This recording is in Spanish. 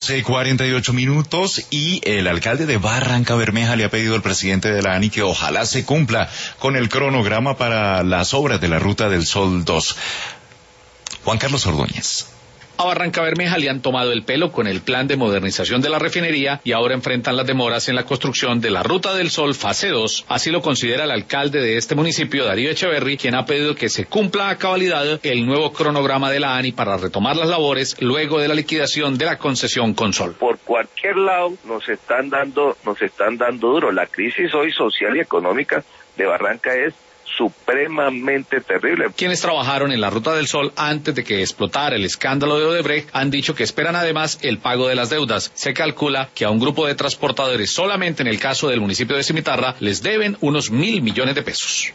48 minutos y el alcalde de Barrancabermeja le ha pedido al presidente de la ANI que ojalá se cumpla con el cronograma para las obras de la Ruta del Sol 2. Juan Carlos Ordóñez. A Barrancabermeja le han tomado el pelo con el plan de modernización de la refinería y ahora enfrentan las demoras en la construcción de la Ruta del Sol fase 2. Así lo considera el alcalde de este municipio, Darío Echeverry, quien ha pedido que se cumpla a cabalidad el nuevo cronograma de la ANI para retomar las labores luego de la liquidación de la concesión Consol. Por cualquier lado nos están dando duro. La crisis hoy social y económica de Barranca es supremamente terrible. Quienes trabajaron en la Ruta del Sol antes de que explotara el escándalo de Odebrecht han dicho que esperan además el pago de las deudas. Se calcula que a un grupo de transportadores solamente en el caso del municipio de Cimitarra les deben unos 1.000 millones de pesos.